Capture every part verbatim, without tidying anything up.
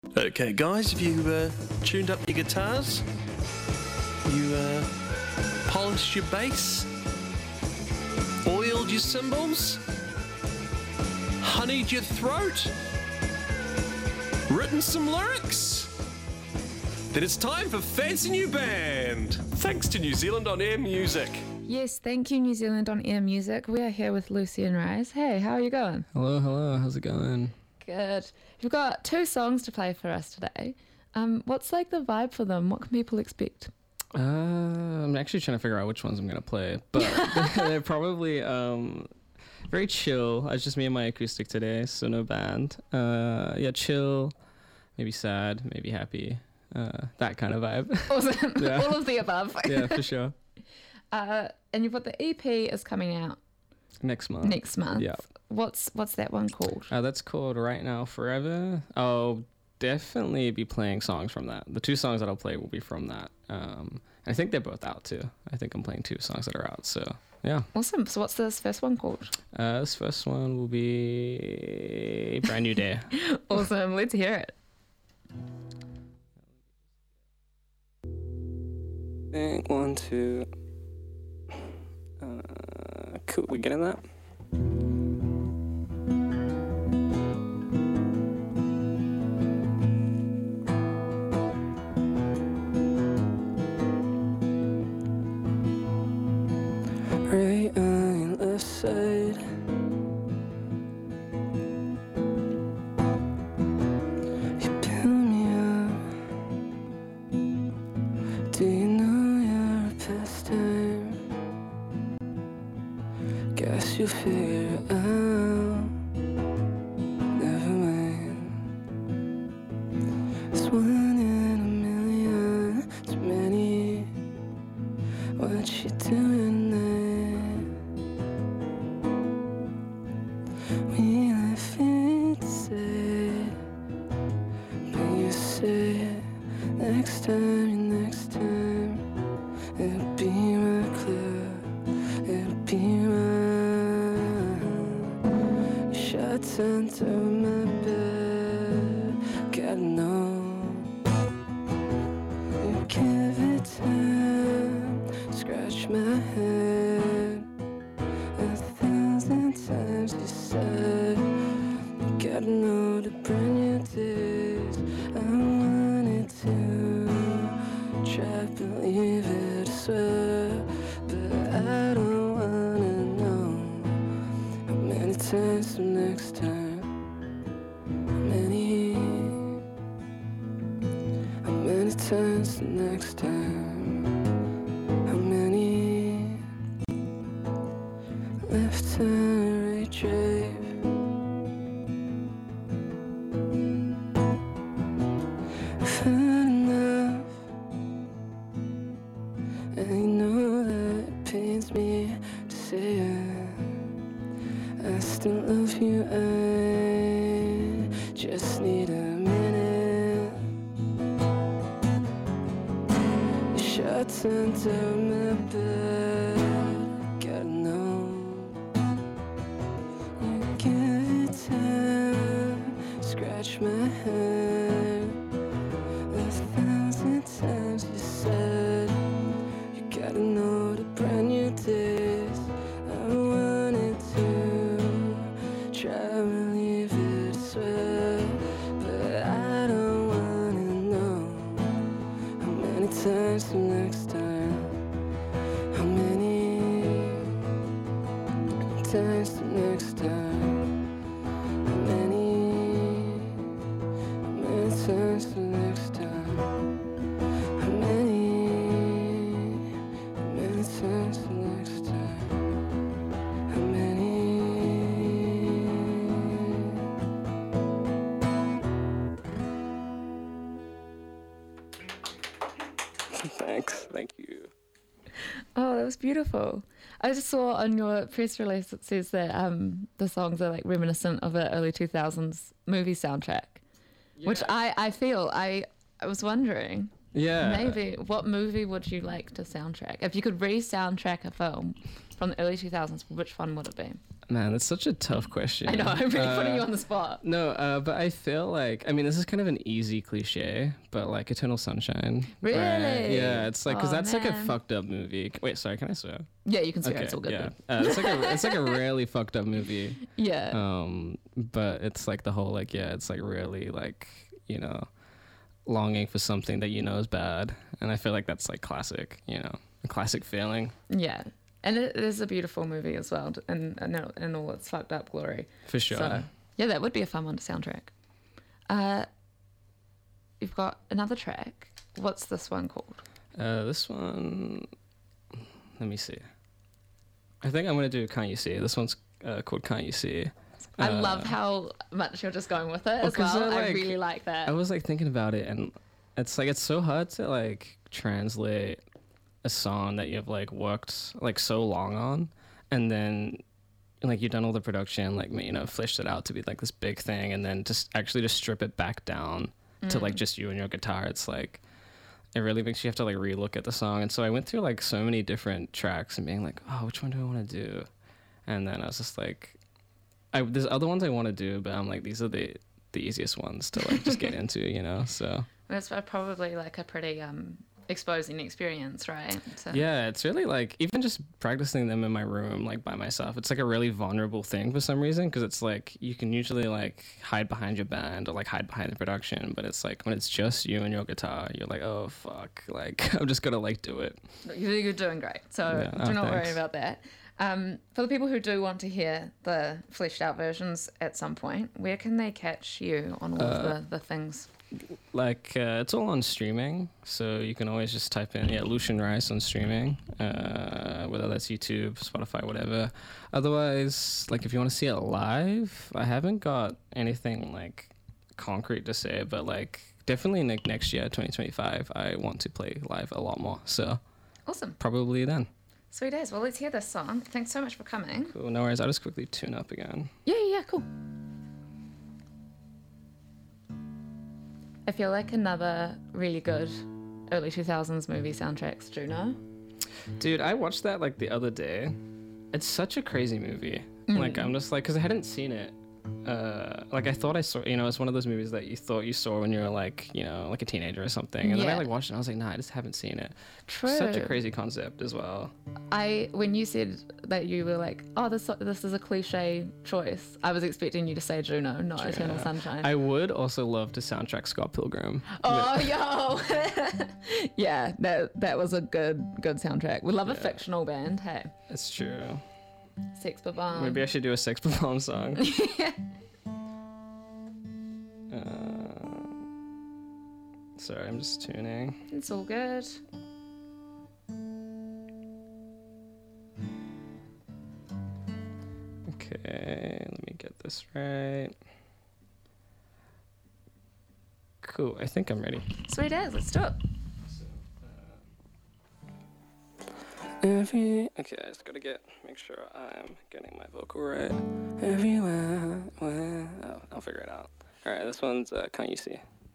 Okay, guys, have you uh, tuned up your guitars? You uh, polished your bass? Oiled your cymbals? Honeyed your throat? Written some lyrics? Then it's time for Fancy New Band, thanks to New Zealand On Air Music. Yes, thank you, New Zealand On Air Music. We are here with Lucy and Rise. Hey, how are you going? Hello, hello. How's it going? Good. You've got two songs to play for us today. Um, what's like the vibe for them? What can people expect? Uh, I'm actually trying to figure out which ones I'm gonna play, but they're probably um, very chill. It's just me and my acoustic today, so no band. Uh, yeah, chill, maybe sad, maybe happy. Uh, that kind of vibe. Awesome. Yeah. All of the above. Yeah, for sure. Uh, and you've got the E P is coming out Next month. next month. Yeah. What's what's that one called? Uh, that's called Right Now Forever. I'll definitely be playing songs from that. The two songs that I'll play will be from that. Um, I think they're both out too. I think I'm playing two songs that are out. So yeah. Awesome. So what's this first one called? Uh, this first one will be Brand New Day. Awesome. Let's hear it. Think one, two. Uh, cool. We getting that? Right on your left side. You build me up. Do you know you're a pastime? Guess you'll figure it out. Never mind. It's one in a million. Too many. What you doing there? We left it said, but you said next time, next time, it'll be my club, it'll be mine. You shut under my bed, gotta know. You give it time, scratch my head a thousand times. You said you gotta know to bring your days. I wanted to try believe it, I swear, but I don't wanna know how many times from next time. How many? How many times the next time? How many? Left and right drive. I've had enough, and you know that it pains me to say it. I still love you, I just need a minute. You shut under my bed, gotta know. You give it time, scratch my head a thousand times. You said you gotta know the brand new days. I wanted to try and leave it, I swear, but I don't wanna know how many times the next time. How many times the next time? How many, how many times the next time? How many, how many times the next time? How many? Thanks, thank you. Oh, that was beautiful. I just saw on your press release it says that um, the songs are like reminiscent of an early two thousands movie soundtrack, which I, I feel. I, I was wondering, Yeah. maybe, what movie would you like to soundtrack? If you could re-soundtrack a film from the early two thousands, which one would it be? Man, that's such a tough question. I know, I'm really Uh, putting you on the spot. No, uh, but I feel like, I mean, this is kind of an easy cliche, but like Eternal Sunshine. Really? Right? Yeah, it's like, because Oh, that's like a man. fucked up movie. Wait, sorry, can I swear? Yeah, you can swear, it's all good. yeah. dude. Uh, it's like a it's like a really fucked up movie. Yeah. Um, but it's like the whole like yeah, it's like really like you know, longing for something that you know is bad, and I feel like that's like classic, you know, a classic feeling Yeah. And it is a beautiful movie as well, in, in, in all its fucked up glory. for sure. So, yeah, that would be a fun one to soundtrack. Uh, you've got another track. What's this one called? Uh, this one, let me see. I think I'm gonna do Can't You See. This one's uh, called Can't You See. I Uh, love how much you're just going with it as 'cause well. they're, I like- really like that. I was like thinking about it, and it's like it's so hard to like translate a song that you've like worked like so long on, and then like you've done all the production, like you know, fleshed it out to be like this big thing, and then just actually just strip it back down to like just you and your guitar. It's like it really makes you have to like relook at the song. And so I went through like so many different tracks and being like, oh, which one do I want to do? And then I was just like, I there's other ones I want to do, but I'm like, these are the the easiest ones to like just get into, you know. So That's probably like a pretty um, exposing experience, right? So, yeah, it's really like even just practicing them in my room like by myself, it's like a really vulnerable thing for some reason, because it's like you can usually like hide behind your band or like hide behind the production, but it's like when it's just you and your guitar, you're like, oh fuck, like I'm just gonna like do it. You're you're doing great. So Yeah, do oh, not worry thanks. about that. Um, for the people who do want to hear the fleshed out versions at some point, where can they catch you on all Uh, of the, the things? Like uh, it's all on streaming, so you can always just type in yeah Lucian Rice on streaming, uh, whether that's YouTube, Spotify, whatever. Otherwise, like if you want to see it live, I haven't got anything like concrete to say, but like definitely ne- next year, twenty twenty-five, I want to play live a lot more. So Awesome. probably then. Sweet as. Well, let's hear this song. Thanks so much for coming. Cool. No worries. I'll just quickly tune up again. Yeah, yeah, yeah, cool. I feel like another really good early two thousands movie soundtrack's Juno. Dude, I watched that like the other day. It's such a crazy movie. Like I'm just like, because I hadn't seen it. Uh, like I thought I saw, you know, it's one of those movies that you thought you saw when you were like, you know, like a teenager or something. And then Yeah. I like watched it and I was like, nah, I just haven't seen it. True. Such a crazy concept as well. I when you said that you were like, oh, this this is a cliche choice, I was expecting you to say Juno, not Eternal Sunshine. I would also love to soundtrack Scott Pilgrim. Oh, yo, yeah, that that was a good good soundtrack. We love a fictional band. Hey, It's true. Sex Bomb. Maybe I should do a Sex Bomb song. uh, sorry, I'm just tuning. It's all good. Okay, let me get this right. Cool, I think I'm ready. Sweet as. Let's do it. Every, Okay, I just gotta get, make sure I'm getting my vocal right. everywhere, where Oh, I'll figure it out. All right, this one's uh, Can't You See?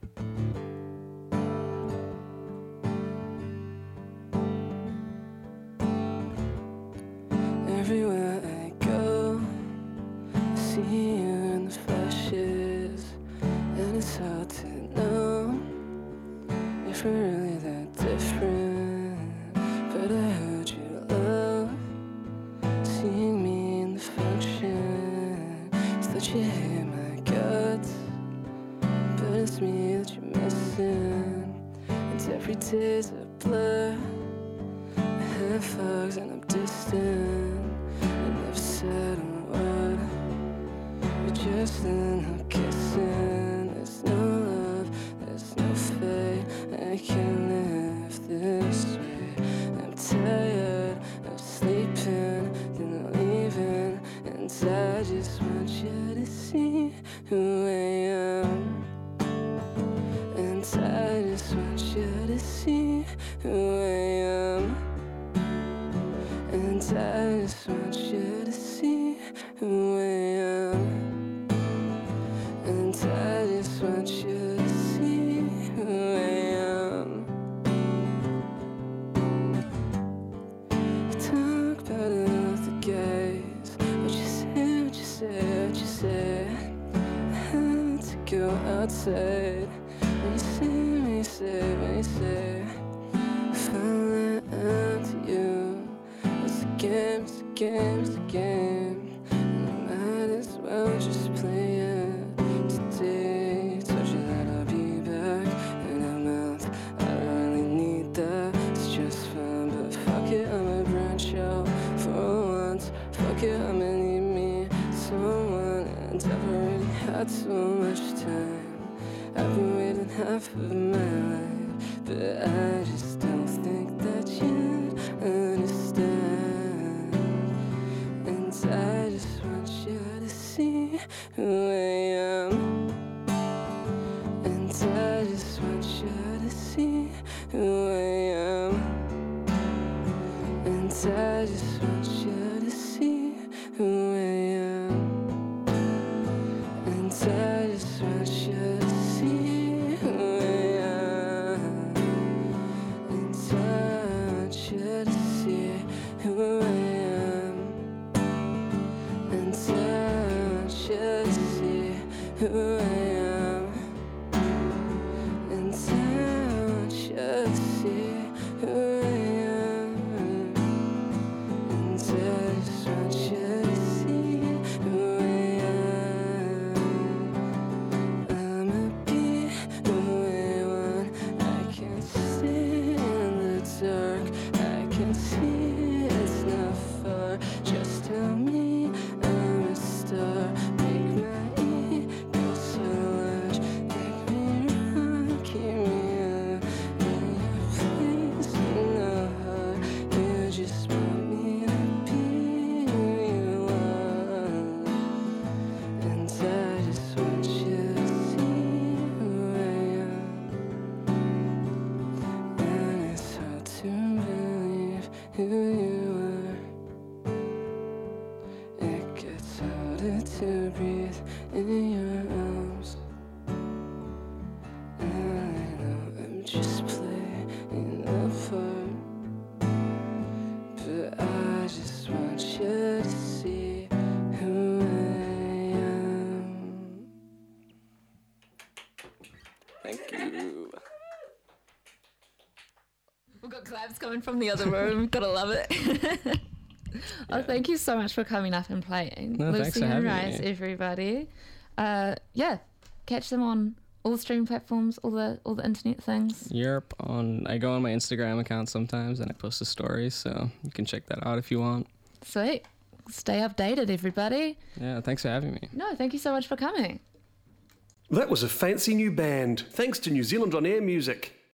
Everywhere I go, I see you in the flashes, and it's hard to know if we're really that different. But I heard you love seeing me in the function. It's that you hear my guts, but it's me that you're missing. And every day's a blur. I have fogs and I'm distant. I never said a word, but just then I'm kissing. There's no love, there's no fate. I can't live this way. I'm tired of sleeping, then leaving, and I just want you to see who I am. And I just want you to see who I am. And I just want you to see who I am. And I just want you to see who I am. You talk about it with the guys, but you say said, when you say, when you say, when you say, if I let out to you, it's a game, it's a game, it's a game, and I might as well just play it today. Told you that I'll be back in a month. I don't really need that, it's just fun, but fuck it, I'ma branch out for once. Fuck it, I'ma need me someone, and I've already had so much time. I've been waiting half of my life, but I just don't think that you'd understand. And I just want you to see who I am. And I just want you to see who I am. And I just want you to see who I am. And I just want you to see who I am. And I want you to see who I am. And I want you to see who I am. And I want you to see who I am. And I just want you to see who I am. I'ma be who I want. I can see in the dark. I can see it's not far. Just tell me I'm a star. Make my ego so large. Take me around, keep me up. In your place in the heart. You just want me to be who you are. And I just want you to see who I am. And it's hard to believe who you are. It gets harder to breathe in your arms. And I know I'm just playing a part, but I just want you to see who I am. Thank you. We've got claps coming from the other room. Gotta love it. Oh, thank you so much for coming up and playing. No, thanks Lucy for and having Rice, me. everybody. Uh, yeah, catch them on all the streaming platforms, all the all the internet things. Europe on. I go on my Instagram account sometimes and I post a story, so you can check that out if you want. Sweet. Stay updated, everybody. Yeah, thanks for having me. No, thank you so much for coming. That was a fancy new band, thanks to New Zealand On Air Music.